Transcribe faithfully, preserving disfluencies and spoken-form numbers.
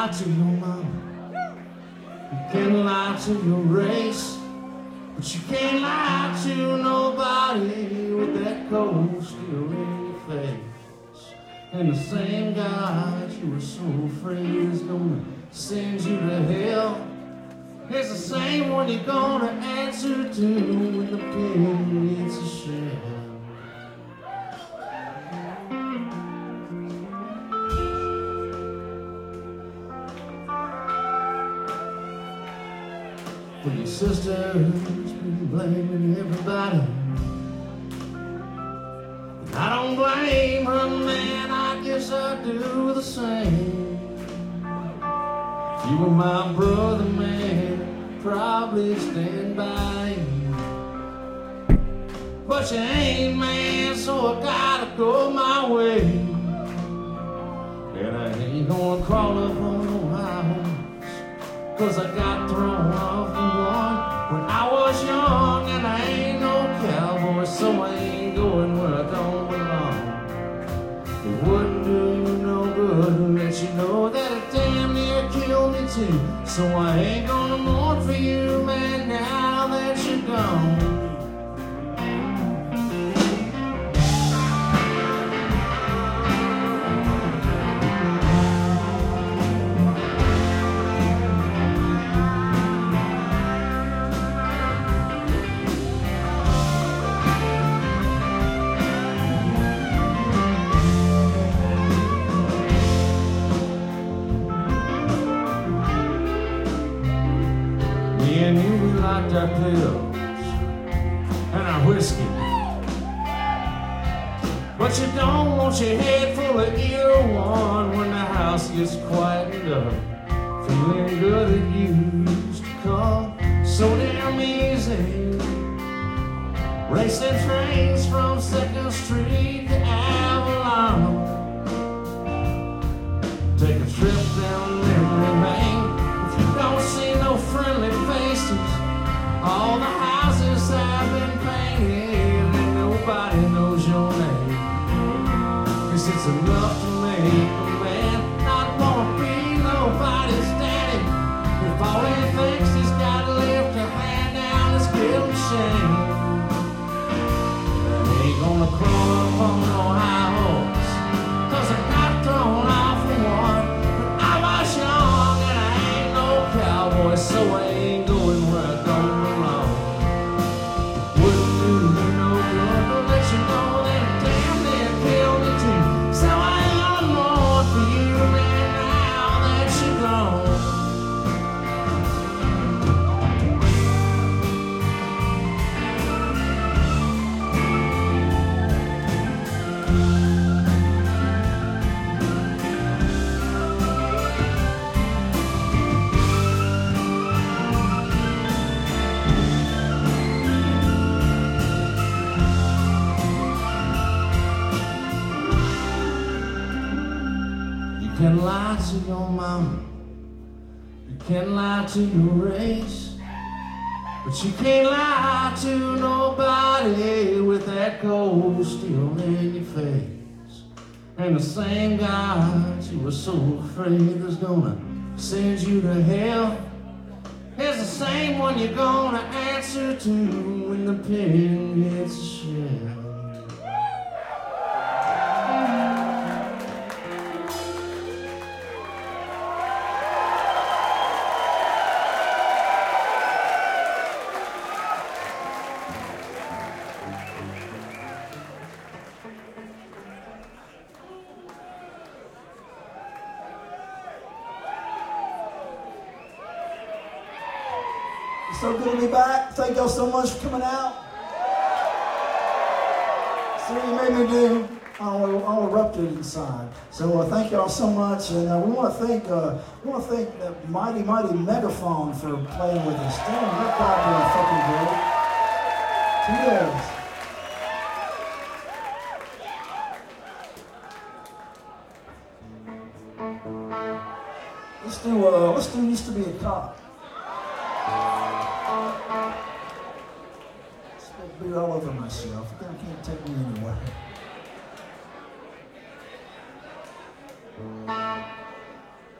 lie to your mama, you can lie to your race, but you can't lie to nobody with that cold steel in your face. And the same God you were so afraid is gonna send you to hell is the same one you're gonna answer to when the pin hits a shell. For your sister's been blaming everybody, and I don't blame her, man, I guess I do the same. If you were my brother, man, I'd probably stand by you, but you ain't, man, so I gotta go my way. And I ain't gonna crawl up on no high horse, cause I got thrown off the one when I was young, and I ain't no cowboy, so I ain't going where I don't belong. It wouldn't do you no good to let you know that it damn near killed me too. So I ain't gonna mourn for you, man, now that you're gone. Me and you, we liked our pills and our whiskey, but you don't want your head full of either one when the house gets quietened up. Feeling good it used to come so damn easy, racing trains from Second Street to Avalon, take a trip down memory lane. If you don't see no friendly faces, all the houses have been painted and nobody knows your name. Cause it's enough to make a man not wanna be nobody's daddy, if all he thinks he's got left to hand down is guilt and shame. I ain't gonna crawl up on no high horse, cause I got thrown off for one when I was young, and I ain't no cowboy, so I ain't going where I don't belong. Wouldn't do you no good to let you know that it damn near killed me too. So I ain't gonna mourn for you, man, now that you're gone. You can lie to your mama, you can lie to your race, but you can't lie to nobody with that cold steel in your face. And the same God you were so afraid was gonna send you to hell is the same one you're gonna answer to when the pin hits the shell. It's so good to be back. Thank y'all so much for coming out. See what you made me do? All, all erupted inside. So uh, thank y'all so much, and uh, we want to thank uh, we want to thank the mighty mighty Megaphone for playing with us. Damn, you're probably fucking great. Cheers. Let's do uh, let's do Used to Be a Cop. Beer all over myself. You can't take me anywhere.